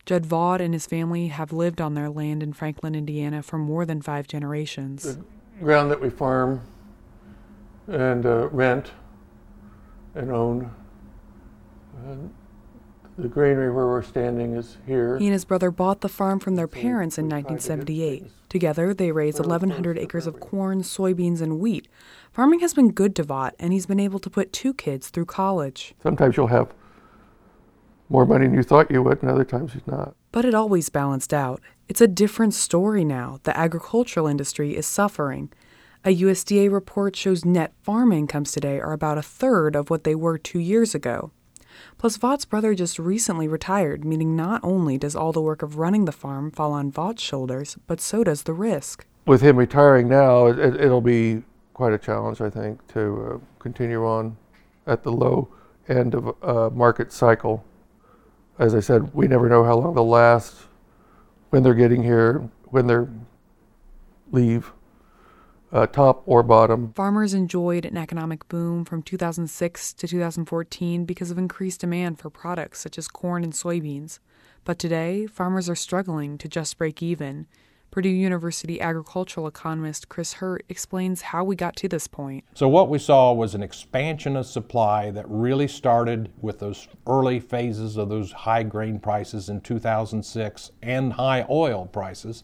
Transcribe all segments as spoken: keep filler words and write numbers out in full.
Judd Vaught and his family have lived on their land in Franklin, Indiana for more than five generations. The ground that we farm and uh, rent and own. Uh, the granary where we're standing is here. He and his brother bought the farm from their parents in nineteen seventy-eight. Together, they raised eleven hundred acres of corn, soybeans, and wheat. Farming has been good to Vaught, and he's been able to put two kids through college. Sometimes you'll have more money than you thought you would, and other times you're not. But it always balanced out. It's a different story now. The agricultural industry is suffering. A U S D A report shows net farm incomes today are about a third of what they were two years ago. Plus, Vaught's brother just recently retired, meaning not only does all the work of running the farm fall on Vaught's shoulders, but so does the risk. With him retiring now, it, it'll be quite a challenge, I think, to uh, continue on at the low end of a uh, market cycle. As I said, we never know how long they'll last, when they're getting here, when they leave. Uh, top or bottom. Farmers enjoyed an economic boom from two thousand six to two thousand fourteen because of increased demand for products such as corn and soybeans. But today, farmers are struggling to just break even. Purdue University agricultural economist Chris Hurt explains how we got to this point. So what we saw was an expansion of supply that really started with those early phases of those high grain prices in two thousand six and high oil prices.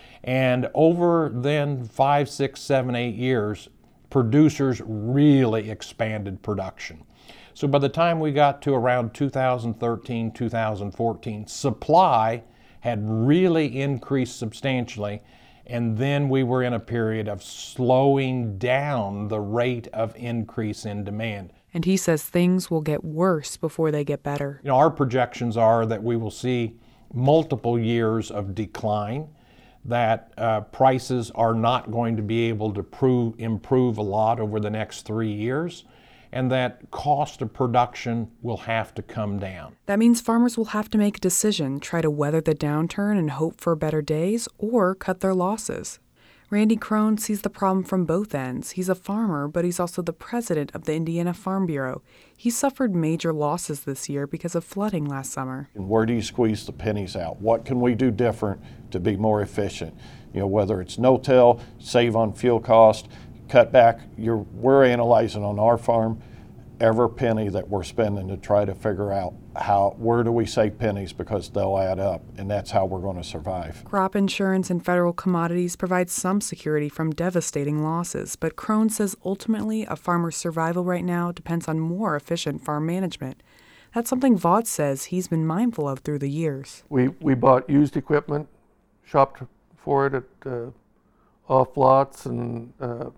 And over then five, six, seven, eight years, producers really expanded production. So by the time we got to around two thousand thirteen, two thousand fourteen, supply had really increased substantially, and then we were in a period of slowing down the rate of increase in demand. And he says things will get worse before they get better. You know, our projections are that we will see multiple years of decline, that uh, prices are not going to be able to prove, improve a lot over the next three years, and that cost of production will have to come down. That means farmers will have to make a decision, try to weather the downturn and hope for better days, or cut their losses. Randy Crone sees the problem from both ends. He's a farmer, but he's also the president of the Indiana Farm Bureau. He suffered major losses this year because of flooding last summer. And where do you squeeze the pennies out? What can we do different to be more efficient? You know, whether it's no-till, save on fuel cost, cut back. You're, we're analyzing on our farm every penny that we're spending to try to figure out how, where do we save pennies, because they'll add up, and that's how we're going to survive. Crop insurance and federal commodities provide some security from devastating losses, but Crone says ultimately a farmer's survival right now depends on more efficient farm management. That's something Vaught says he's been mindful of through the years. We we bought used equipment, shopped for it at uh, off lots and uh,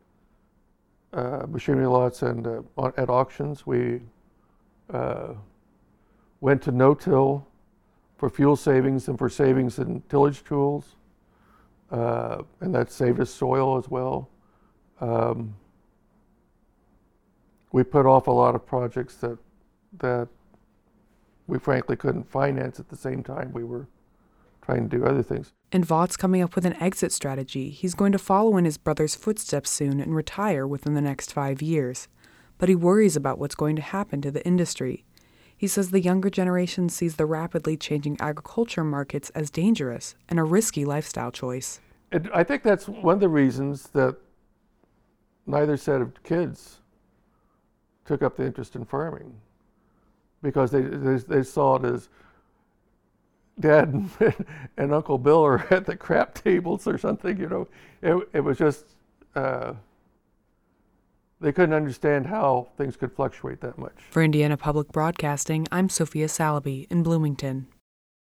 uh, machinery lots and uh, on, at auctions. We uh, went to no-till for fuel savings and for savings in tillage tools, uh, and that saved us soil as well. Um, we put off a lot of projects that that we frankly couldn't finance at the same time we were trying to do other things. And Vaught's coming up with an exit strategy. He's going to follow in his brother's footsteps soon and retire within the next five years. But he worries about what's going to happen to the industry. He says the younger generation sees the rapidly changing agriculture markets as dangerous and a risky lifestyle choice. And I think that's one of the reasons that neither set of kids took up the interest in farming, because they they, they saw it as Dad and, and Uncle Bill are at the crap tables or something, you know. It, it was just, uh, they couldn't understand how things could fluctuate that much. For Indiana Public Broadcasting, I'm Sophia Salaby in Bloomington.